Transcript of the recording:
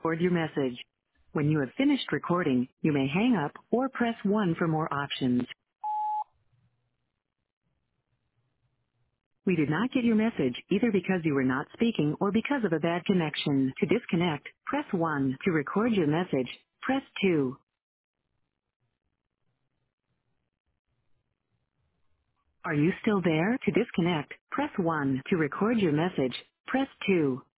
record your message. When you have finished recording, you may hang up or press 1 for more options. We did not get your message either because you were not speaking or because of a bad connection. To disconnect, press 1. To record your message, press 2. Are you still there? To disconnect, press 1. To record your message, press 2.